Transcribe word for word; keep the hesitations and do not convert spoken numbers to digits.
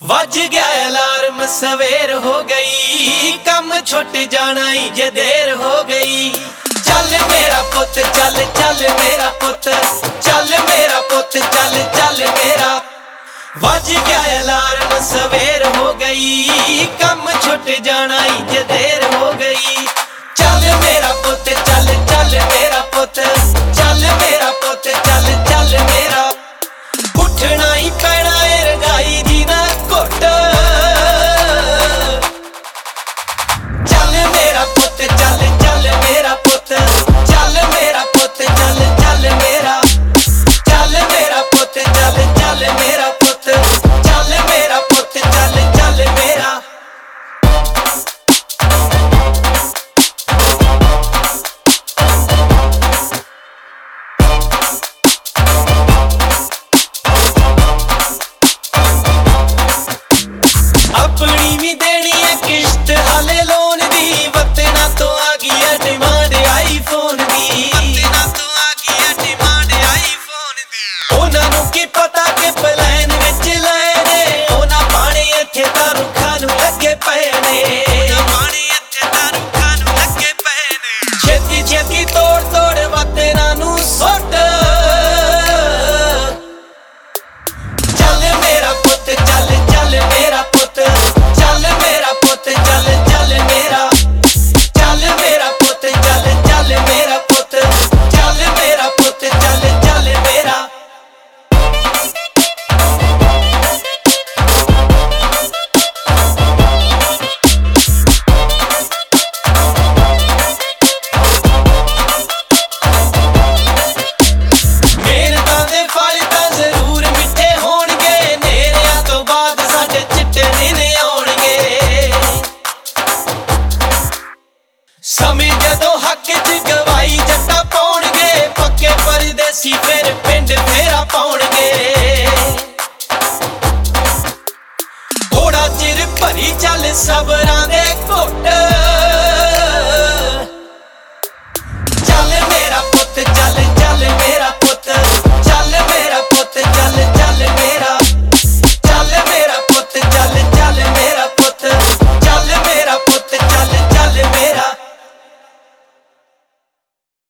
ਵੱਜ ਗਿਆ ਅਲਾਰਮ ਸਵੇਰ ਹੋ ਗਈ, ਕੰਮ ਛੁੱਟ ਜਾਣਾ ਈ ਜੇ ਦੇਰ ਹੋ ਗਈ। ਚੱਲ ਮੇਰਾ ਪੁੱਤ ਚੱਲ ਚੱਲ ਮੇਰਾ ਪੁੱਤ, ਚੱਲ ਮੇਰਾ ਪੁੱਤ ਚੱਲ ਚੱਲ ਮੇਰਾ। ਵੱਜ ਗਿਆ ਅਲਾਰਮ ਸਵੇਰ ਹੋ ਗਈ, ਕੰਮ ਛੁੱਟ ਜਾਣਾ ਈ ਜੇ ਦੇਰ ਹੋ ਗਈ।